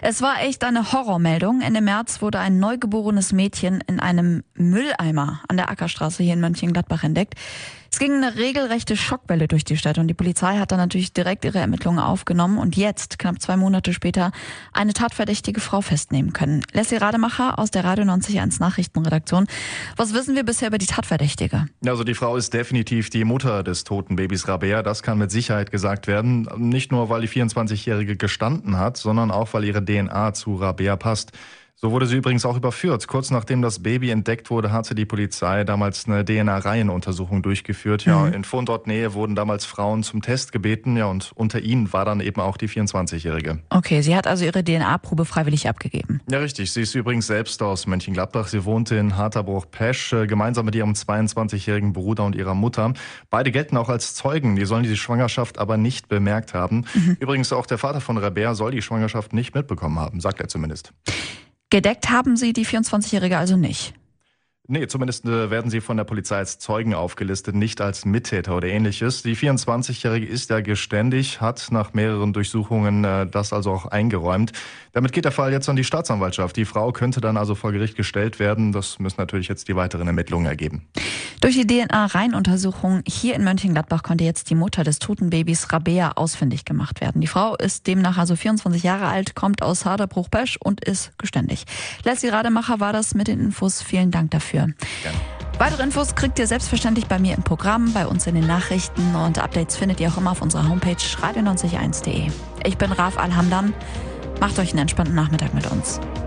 Es war echt eine Horrormeldung. Ende März wurde ein neugeborenes Mädchen in einem Mülleimer an der Ackerstraße hier in Mönchengladbach entdeckt. Es ging eine regelrechte Schockwelle durch die Stadt und die Polizei hat dann natürlich direkt ihre Ermittlungen aufgenommen und jetzt, knapp 2 Monate später, eine tatverdächtige Frau festnehmen können. Leslie Rademacher aus der Radio 90.1 Nachrichtenredaktion. Was wissen wir bisher über die Tatverdächtige? Also die Frau ist definitiv die Mutter des toten Babys Rabea. Das kann mit Sicherheit gesagt werden. Nicht nur, weil die 24-Jährige gestanden hat, sondern auch, weil ihre DNA zu Rabea passt. So wurde sie übrigens auch überführt. Kurz nachdem das Baby entdeckt wurde, hatte die Polizei damals eine DNA-Reihenuntersuchung durchgeführt. Ja, in Fundortnähe wurden damals Frauen zum Test gebeten. Ja, und unter ihnen war dann eben auch die 24-Jährige. Okay, sie hat also ihre DNA-Probe freiwillig abgegeben. Ja, richtig. Sie ist übrigens selbst aus Mönchengladbach. Sie wohnte in Harterbruch-Pesch gemeinsam mit ihrem 22-jährigen Bruder und ihrer Mutter. Beide gelten auch als Zeugen. Die sollen die Schwangerschaft aber nicht bemerkt haben. Übrigens auch der Vater von Rabea soll die Schwangerschaft nicht mitbekommen haben, sagt er zumindest. Gedeckt haben sie die 24-Jährige also nicht? Nee, zumindest werden sie von der Polizei als Zeugen aufgelistet, nicht als Mittäter oder ähnliches. Die 24-Jährige ist ja geständig, hat nach mehreren Durchsuchungen das also auch eingeräumt. Damit geht der Fall jetzt an die Staatsanwaltschaft. Die Frau könnte dann also vor Gericht gestellt werden. Das müssen natürlich jetzt die weiteren Ermittlungen ergeben. Durch die DNA-Reihenuntersuchung hier in Mönchengladbach konnte jetzt die Mutter des toten Babys Rabea ausfindig gemacht werden. Die Frau ist demnach also 24 Jahre alt, kommt aus Harterbruch-Pesch und ist geständig. Leslie Rademacher war das mit den Infos. Vielen Dank dafür. Gerne. Weitere Infos kriegt ihr selbstverständlich bei mir im Programm, bei uns in den Nachrichten und Updates findet ihr auch immer auf unserer Homepage radio901.de. Ich bin Raf Al-Hamdan. Macht euch einen entspannten Nachmittag mit uns.